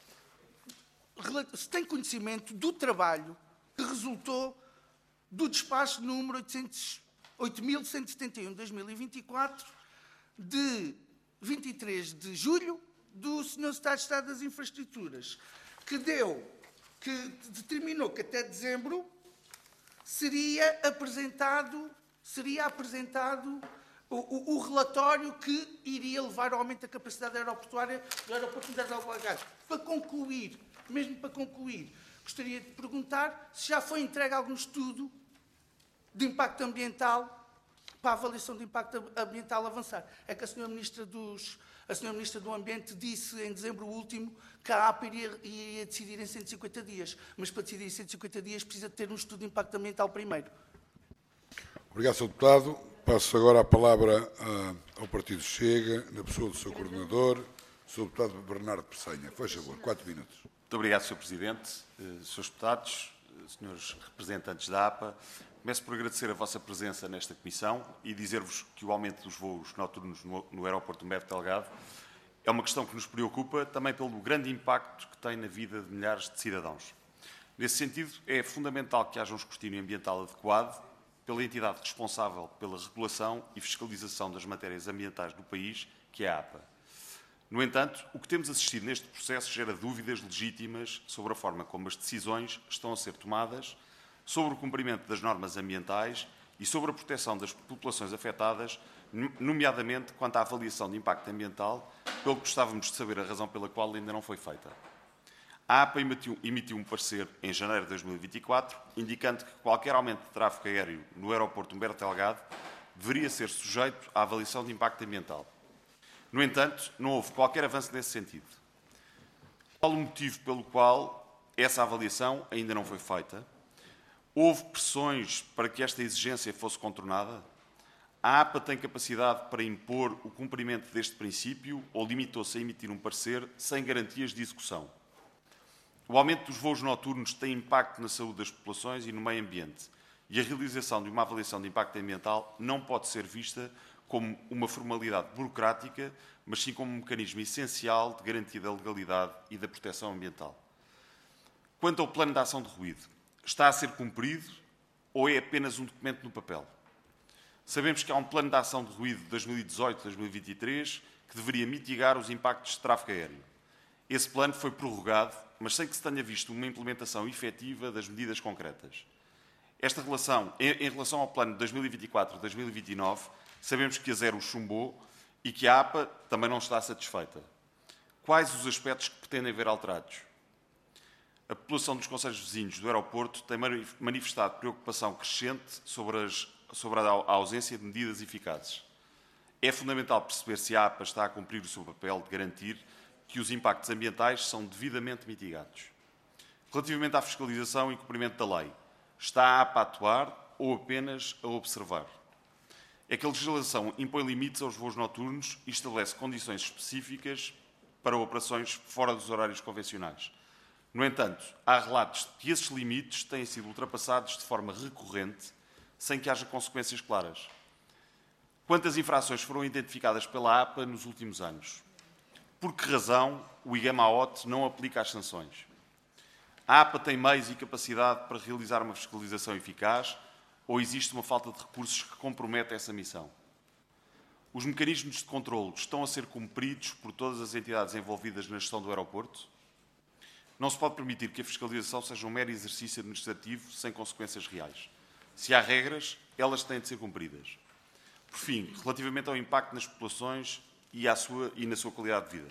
se tem conhecimento do trabalho que resultou do despacho número 8.171 de 2024, de 23 de julho, do Sr. Secretário de Estado das Infraestruturas, que determinou que até dezembro seria apresentado o relatório que iria levar ao aumento da capacidade aeroportuária do aeroporto de Delgado. Para concluir, gostaria de perguntar se já foi entregue algum estudo de impacto ambiental para a avaliação de impacto ambiental avançar. É que a Sra. Ministra do Ambiente disse em dezembro último que a APA iria decidir em 150 dias, mas para decidir em 150 dias precisa ter um estudo de impacto ambiental primeiro. Obrigado, Sr. Deputado. Passo agora a palavra ao Partido Chega, na pessoa do seu coordenador, Sr. Deputado Bernardo Pessanha. Faz favor, 4 minutos. Muito obrigado, Sr. Presidente, Srs. Deputados, Srs. Representantes da APA. Começo por agradecer a vossa presença nesta comissão e dizer-vos que o aumento dos voos noturnos no aeroporto Humberto Delgado é uma questão que nos preocupa também pelo grande impacto que tem na vida de milhares de cidadãos. Nesse sentido, é fundamental que haja um escrutínio ambiental adequado pela entidade responsável pela regulação e fiscalização das matérias ambientais do país, que é a APA. No entanto, o que temos assistido neste processo gera dúvidas legítimas sobre a forma como as decisões estão a ser tomadas, sobre o cumprimento das normas ambientais e sobre a proteção das populações afetadas, nomeadamente quanto à avaliação de impacto ambiental, pelo que gostávamos de saber a razão pela qual ainda não foi feita. A APA emitiu um parecer em janeiro de 2024, indicando que qualquer aumento de tráfego aéreo no aeroporto Humberto Delgado deveria ser sujeito à avaliação de impacto ambiental. No entanto, não houve qualquer avanço nesse sentido. Qual o motivo pelo qual essa avaliação ainda não foi feita? Houve pressões para que esta exigência fosse contornada? A APA tem capacidade para impor o cumprimento deste princípio ou limitou-se a emitir um parecer sem garantias de execução? O aumento dos voos noturnos tem impacto na saúde das populações e no meio ambiente, e a realização de uma avaliação de impacto ambiental não pode ser vista como uma formalidade burocrática, mas sim como um mecanismo essencial de garantia da legalidade e da proteção ambiental. Quanto ao plano de ação de ruído, está a ser cumprido ou é apenas um documento no papel? Sabemos que há um plano de ação de ruído de 2018-2023 que deveria mitigar os impactos de tráfego aéreo. Esse plano foi prorrogado, mas sem que se tenha visto uma implementação efetiva das medidas concretas. Esta relação, em relação ao plano de 2024-2029, sabemos que a Zero chumbou e que a APA também não está satisfeita. Quais os aspectos que pretendem ver alterados? A população dos concelhos vizinhos do aeroporto tem manifestado preocupação crescente sobre a ausência de medidas eficazes. É fundamental perceber se a APA está a cumprir o seu papel de garantir que os impactos ambientais são devidamente mitigados. Relativamente à fiscalização e cumprimento da lei, está a APA a atuar ou apenas a observar? É que a legislação impõe limites aos voos noturnos e estabelece condições específicas para operações fora dos horários convencionais. No entanto, há relatos de que esses limites têm sido ultrapassados de forma recorrente, sem que haja consequências claras. Quantas infrações foram identificadas pela APA nos últimos anos? Por que razão o IGAMAOT não aplica as sanções? A APA tem meios e capacidade para realizar uma fiscalização eficaz ou existe uma falta de recursos que compromete essa missão? Os mecanismos de controlo estão a ser cumpridos por todas as entidades envolvidas na gestão do aeroporto? Não se pode permitir que a fiscalização seja um mero exercício administrativo sem consequências reais. Se há regras, elas têm de ser cumpridas. Por fim, relativamente ao impacto nas populações e na sua qualidade de vida.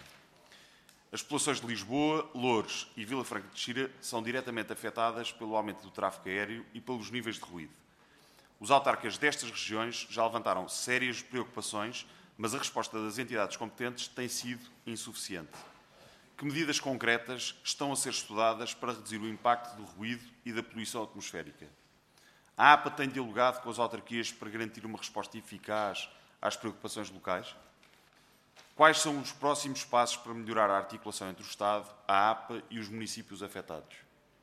As populações de Lisboa, Loures e Vila Franca de Xira são diretamente afetadas pelo aumento do tráfego aéreo e pelos níveis de ruído. Os autarcas destas regiões já levantaram sérias preocupações, mas a resposta das entidades competentes tem sido insuficiente. Que medidas concretas estão a ser estudadas para reduzir o impacto do ruído e da poluição atmosférica? A APA tem dialogado com as autarquias para garantir uma resposta eficaz às preocupações locais? Quais são os próximos passos para melhorar a articulação entre o Estado, a APA e os municípios afetados?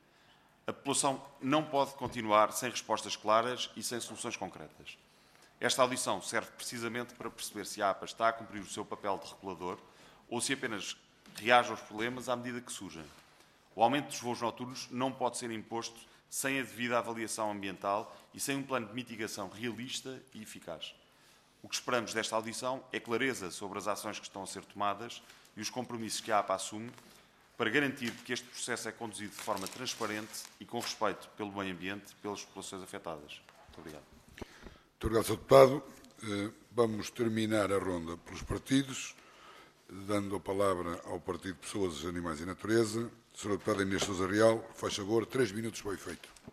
A população não pode continuar sem respostas claras e sem soluções concretas. Esta audição serve precisamente para perceber se a APA está a cumprir o seu papel de regulador ou se apenas reage aos problemas à medida que surgem. O aumento dos voos noturnos não pode ser imposto sem a devida avaliação ambiental e sem um plano de mitigação realista e eficaz. O que esperamos desta audição é clareza sobre as ações que estão a ser tomadas e os compromissos que a APA assume para garantir que este processo é conduzido de forma transparente e com respeito pelo meio ambiente e pelas populações afetadas. Muito obrigado. Muito obrigado, Sr. Deputado. Vamos terminar a ronda pelos partidos, dando a palavra ao Partido Pessoas, Animais e Natureza. Sra. Deputada Inês Sousa Real, faz favor, 3 minutos para o efeito.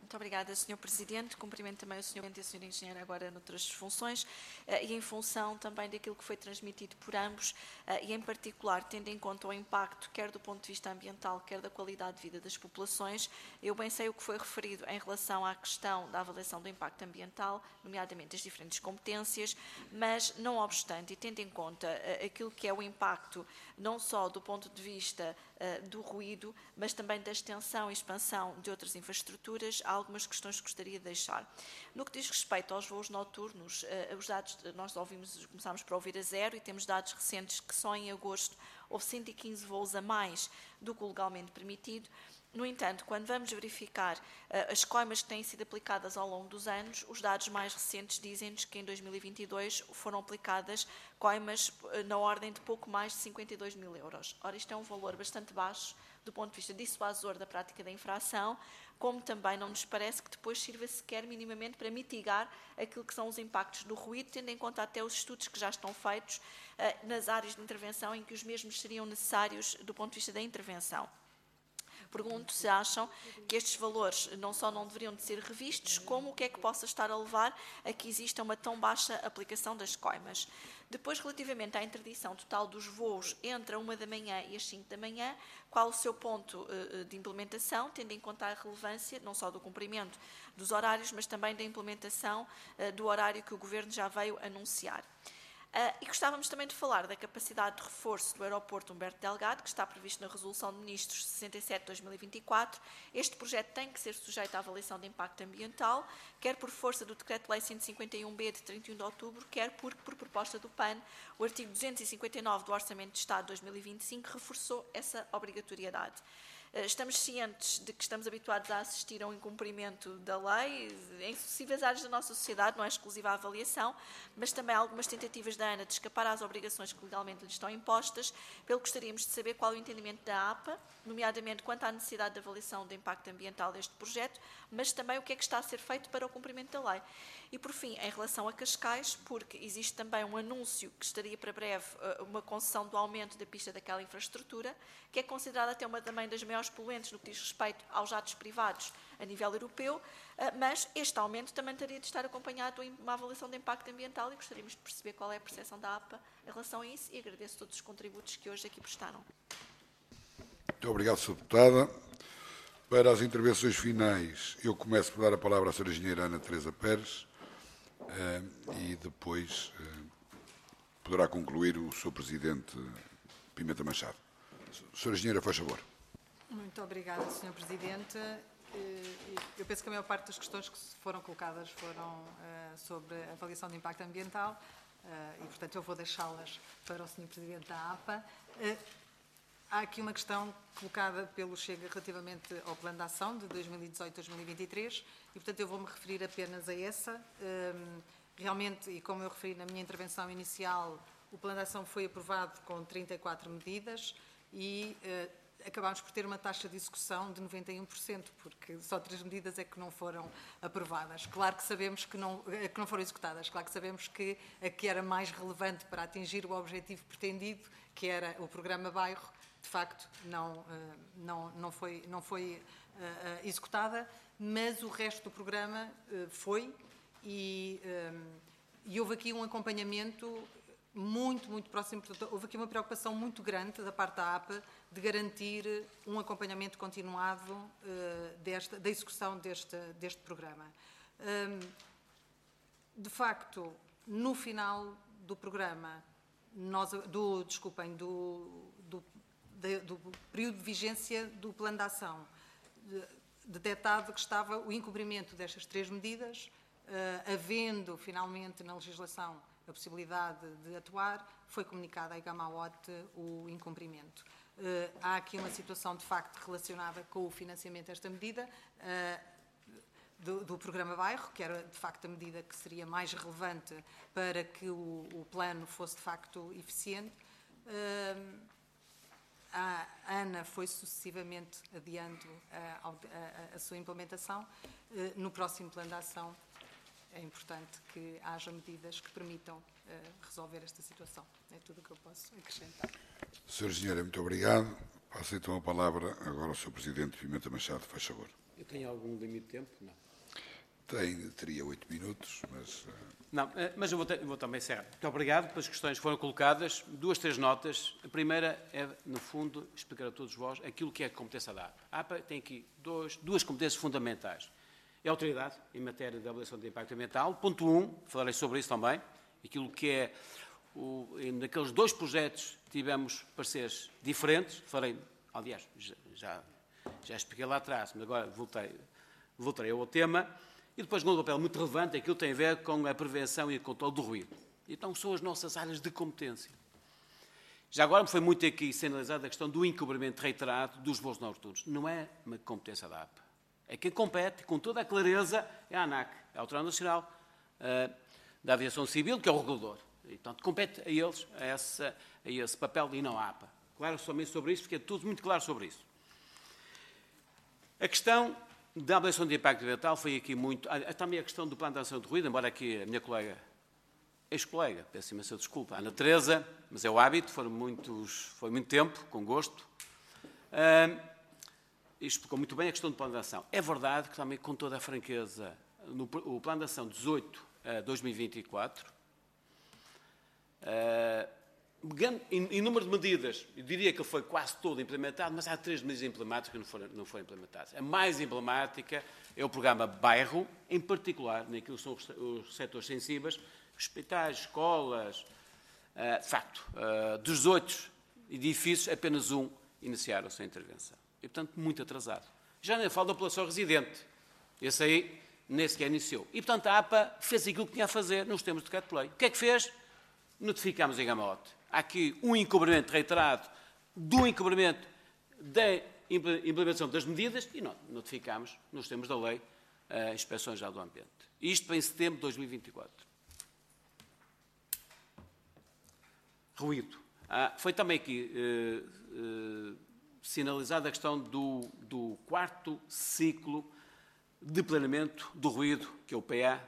Muito obrigada, Sr. Presidente. Cumprimento também o Sr. Presidente e a Sra. Engenheira agora noutras funções e em função também daquilo que foi transmitido por ambos e, em particular, tendo em conta o impacto, quer do ponto de vista ambiental, quer da qualidade de vida das populações, eu bem sei o que foi referido em relação à questão da avaliação do impacto ambiental, nomeadamente as diferentes competências, mas, não obstante, e tendo em conta aquilo que é o impacto, não só do ponto de vista do ruído, mas também da extensão e expansão de outras infraestruturas, há algumas questões que gostaria de deixar. No que diz respeito aos voos noturnos, os dados, nós começámos por ouvir a zero e temos dados recentes que só em agosto houve 115 voos a mais do que o legalmente permitido. No entanto, quando vamos verificar as coimas que têm sido aplicadas ao longo dos anos, os dados mais recentes dizem-nos que em 2022 foram aplicadas coimas na ordem de pouco mais de 52 mil euros. Ora, isto é um valor bastante baixo do ponto de vista dissuasor da prática da infração, como também não nos parece que depois sirva sequer minimamente para mitigar aquilo que são os impactos do ruído, tendo em conta até os estudos que já estão feitos nas áreas de intervenção em que os mesmos seriam necessários do ponto de vista da intervenção. Pergunto se acham que estes valores não só não deveriam de ser revistos, como o que é que possa estar a levar a que exista uma tão baixa aplicação das coimas. Depois, relativamente à interdição total dos voos entre a 1 da manhã e as 5 da manhã, qual o seu ponto de implementação, tendo em conta a relevância não só do cumprimento dos horários, mas também da implementação do horário que o Governo já veio anunciar. E gostávamos também de falar da capacidade de reforço do aeroporto Humberto Delgado, que está previsto na Resolução de Ministros 67/2024. Este projeto tem que ser sujeito à avaliação de impacto ambiental, quer por força do Decreto-Lei 151-B de 31 de outubro, quer por proposta do PAN. O artigo 259 do Orçamento de Estado de 2025 reforçou essa obrigatoriedade. Estamos cientes de que estamos habituados a assistir a um incumprimento da lei em sucessivas áreas da nossa sociedade, não é exclusiva a avaliação, mas também há algumas tentativas da ANA de escapar às obrigações que legalmente lhes estão impostas, pelo que gostaríamos de saber qual é o entendimento da APA, nomeadamente quanto à necessidade de avaliação de impacto ambiental deste projeto, mas também o que é que está a ser feito para o cumprimento da lei. E, por fim, em relação a Cascais, porque existe também um anúncio que estaria para breve uma concessão do aumento da pista daquela infraestrutura, que é considerada até uma também das maiores poluentes no que diz respeito aos jatos privados a nível europeu, mas este aumento também teria de estar acompanhado de uma avaliação de impacto ambiental e gostaríamos de perceber qual é a percepção da APA em relação a isso e agradeço todos os contributos que hoje aqui prestaram. Muito obrigado, Sra. Deputada. Para as intervenções finais, eu começo por dar a palavra à Sra. Engenheira Ana Teresa Pérez e depois poderá concluir o Sr. Presidente Pimenta Machado. Sra. Engenheira, faz favor. Muito obrigada, Sr. Presidente. Eu penso que a maior parte das questões que foram colocadas foram sobre a avaliação de impacto ambiental e, portanto, eu vou deixá-las para o Sr. Presidente da APA. Há aqui uma questão colocada pelo Chega relativamente ao Plano de Ação de 2018-2023 e, portanto, eu vou-me referir apenas a essa. Realmente, e como eu referi na minha intervenção inicial, o Plano de Ação foi aprovado com 34 medidas e acabámos por ter uma taxa de execução de 91%, porque só 3 medidas é que não foram aprovadas. Claro que sabemos que não foram executadas, claro que sabemos que a que era mais relevante para atingir o objetivo pretendido, que era o programa Bairro, de facto não foi executada, mas o resto do programa foi e houve aqui um acompanhamento muito próximo. Portanto, houve aqui uma preocupação muito grande da parte da APA de garantir um acompanhamento continuado da execução deste programa. De facto, no final do programa, do período de vigência do Plano de Ação, detectado que estava o incumprimento destas 3 medidas, havendo finalmente na legislação a possibilidade de atuar, foi comunicado à IGAMAOT o incumprimento. Há aqui uma situação de facto relacionada com o financiamento desta medida, do programa Bairro, que era de facto a medida que seria mais relevante para que o plano fosse de facto eficiente. A ANA foi sucessivamente adiando a sua implementação. No próximo Plano de Ação é importante que haja medidas que permitam resolver esta situação. É tudo o que eu posso acrescentar. Sra. Engenheira, muito obrigado. Passo então a palavra agora ao Sr. Presidente Pimenta Machado, faz favor. Eu tenho algum limite de tempo? Não. Teria 8 minutos, mas... Não, mas eu vou também encerrar. Muito obrigado pelas questões que foram colocadas. 2, 3 notas. A primeira é, no fundo, explicar a todos vós aquilo que é a competência da APA. A APA tem aqui duas competências fundamentais. É a autoridade em matéria de avaliação de impacto ambiental. Ponto 1, falarei sobre isso também. Aquilo que é, naqueles 2 projetos, tivemos pareceres diferentes. Falei, aliás, já expliquei lá atrás, mas agora voltarei ao tema. E depois, um papel muito relevante, aquilo tem a ver com a prevenção e o controle do ruído. Então, são as nossas áreas de competência. Já agora foi muito aqui sinalizada a questão do encobrimento reiterado dos voos noturnos. Não é uma competência da APA. É quem compete, com toda a clareza, é a ANAC, a Autoridade Nacional da Aviação Civil, que é o regulador. E, portanto, compete a eles, a esse papel, e não à APA. Claro, somente sobre isso, fica tudo muito claro sobre isso. A questão da avaliação de impacto ambiental foi aqui muito... Também a questão do plano de ação de ruído, embora aqui a minha colega, ex-colega, peço imensa desculpa, Ana Teresa, mas é o hábito, foi muito tempo, com gosto. Explicou muito bem a questão do plano de ação. É verdade que também, com toda a franqueza, o plano de ação 18 a 2024, em número de medidas, eu diria que ele foi quase todo implementado, mas há 3 medidas emblemáticas que não foram implementadas. A mais emblemática é o programa Bairro, em particular, naquilo que são os setores sensíveis, hospitais, escolas. De facto, dos 18 edifícios, apenas um iniciaram a sua intervenção. E, portanto, muito atrasado. Já nem falo da população residente. Esse aí nem sequer iniciou. E, portanto, a APA fez aquilo que tinha a fazer nos termos de decreto-lei. O que é que fez? Notificámos em Gamaote. Há aqui um encobrimento reiterado do encobrimento da implementação das medidas e notificámos, nos termos da lei, a Inspeção Geral do Ambiente. Isto em setembro de 2024. Ruído. Foi também aqui sinalizada a questão do 4º ciclo de planeamento do ruído, que é o PA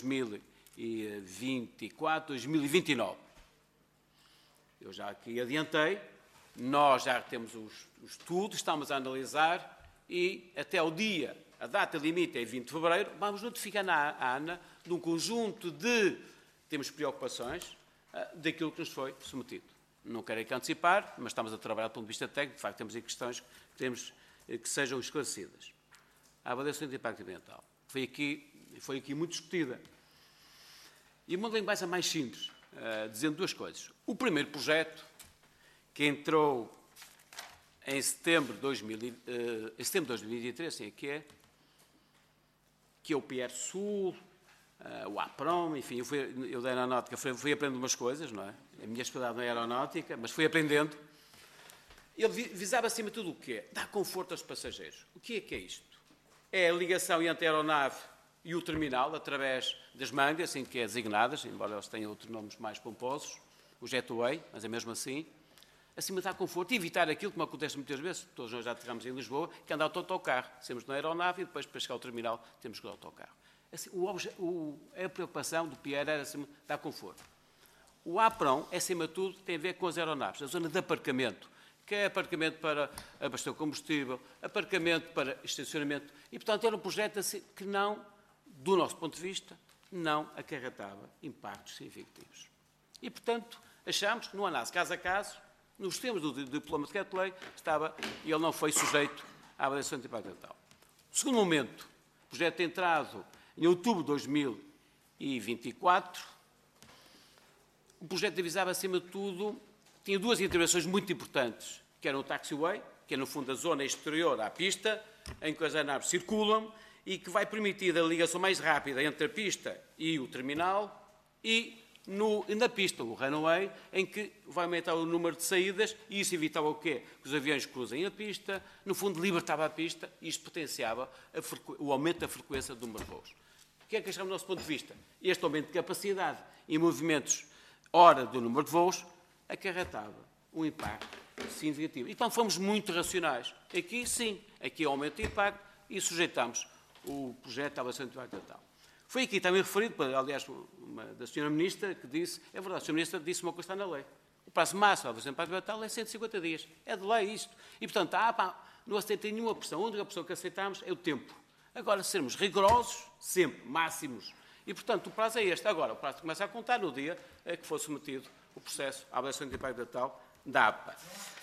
2024-2029. Eu já aqui adiantei, nós já temos o estudo, estamos a analisar e até o dia, a data limite é 20 de fevereiro, vamos notificar à ANA de um conjunto de, temos preocupações, daquilo que nos foi submetido. Não quero aqui antecipar, mas estamos a trabalhar do ponto de vista técnico, de facto temos aí questões que temos que sejam esclarecidas. A avaliação de impacto ambiental foi aqui muito discutida. E uma linguagem mais simples, dizendo 2 coisas. O primeiro projeto, que entrou em setembro de 2023, assim aqui é, que é o PR Sul, o APROM, enfim, eu da aeronáutica fui aprendendo umas coisas, não é? A minha especialidade não é aeronáutica, mas fui aprendendo. Ele visava acima de tudo o quê? Dar conforto aos passageiros. O que é isto? É a ligação entre a aeronave e o terminal, através das mangas, assim que é designadas, embora elas tenham outros nomes mais pomposos, o jetway, mas é mesmo assim, acima de dar conforto e evitar aquilo que me acontece muitas vezes, todos nós já aterramos em Lisboa, que é andar de autocarro. Temos na aeronave e depois, para chegar ao terminal, temos que ir ao autocarro. Assim, a preocupação do PR era acima de dar conforto. O APROM, acima de tudo, tem a ver com as aeronaves, a zona de aparcamento, que é aparcamento para abastecer o combustível, aparcamento para estacionamento, e, portanto, era um projeto assim, que não, do nosso ponto de vista, não acarretava impactos significativos. E, portanto, achámos que no análise caso a caso, nos termos do diploma de decreto-lei, e ele não foi sujeito à avaliação de impacto ambiental. O segundo momento, o projeto entrado em outubro de 2024, o projeto avisava, acima de tudo, tinha 2 intervenções muito importantes, que eram o taxiway, que é, no fundo, a zona exterior à pista, em que as aeronaves circulam, e que vai permitir a ligação mais rápida entre a pista e o terminal, e na pista, o runway, em que vai aumentar o número de saídas, e isso evitava o quê? Que os aviões cruzem a pista, no fundo libertava a pista, e isto potenciava o aumento da frequência do número de voos. O que é que achamos do nosso ponto de vista? Este aumento de capacidade e movimentos hora do número de voos acarretava um impacto significativo. Então fomos muito racionais. Aqui sim, aqui aumento de impacto e sujeitamos o projeto à avaliação de impacto ambiental. Foi aqui também referido, aliás, da Sra. Ministra, que disse, é verdade, a Sra. Ministra disse uma coisa que está na lei. prazo máximo da avaliação de impacto ambiental é 150 dias. É de lei isto. E, portanto, a APA não aceita nenhuma pressão. A única pressão que aceitamos é o tempo. Agora, sermos rigorosos, sempre, máximos. E, portanto, o prazo é este. Agora, o prazo começa a contar no dia em que for submetido o processo à avaliação de impacto ambiental da APA.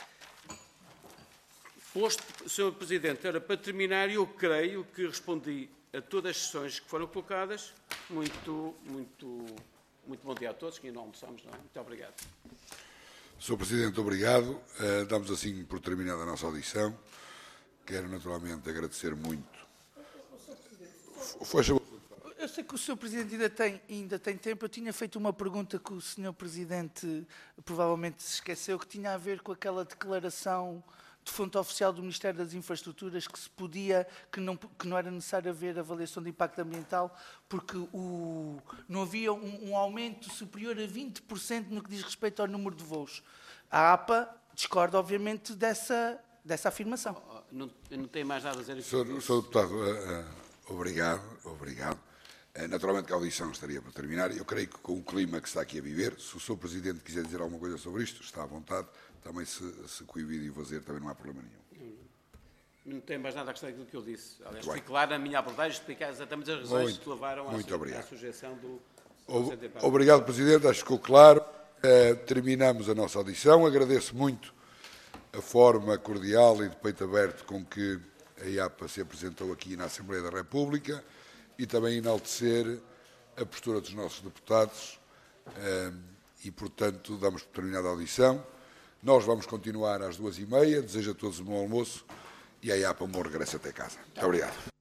Posto, Sr. Presidente, era para terminar, eu creio que respondi a todas as questões que foram colocadas. Muito bom dia a todos, que ainda não almoçamos, não é? Muito obrigado. Sr. Presidente, obrigado. Damos assim por terminada a nossa audição. Quero naturalmente agradecer muito. Eu sei que o Sr. Presidente ainda tem tempo. Eu tinha feito uma pergunta que o Sr. Presidente provavelmente se esqueceu, que tinha a ver com aquela declaração de fonte oficial do Ministério das Infraestruturas que se podia, que não era necessário haver avaliação de impacto ambiental porque não havia um aumento superior a 20% no que diz respeito ao número de voos. A APA discorda, obviamente, dessa afirmação. Eu não tenho mais nada a dizer. Sr. Deputado, obrigado. Naturalmente que a audição estaria para terminar. Eu creio que com o clima que está aqui a viver, se o Sr. Presidente quiser dizer alguma coisa sobre isto, está à vontade. Também se coibir e fazer, também não há problema nenhum. Não tenho mais nada a acrescentar daquilo que eu disse. Aliás, foi claro a minha abordagem, explicar exatamente as razões que levaram à sujeição do... Obrigado, Presidente. Acho que ficou claro. Terminamos a nossa audição. Agradeço muito a forma cordial e de peito aberto com que a IAPA se apresentou aqui na Assembleia da República e também enaltecer a postura dos nossos deputados e, portanto, damos por terminada a audição. Nós vamos continuar às 14h30. Desejo a todos um bom almoço e a IAPA um bom regresso até casa. Muito obrigado.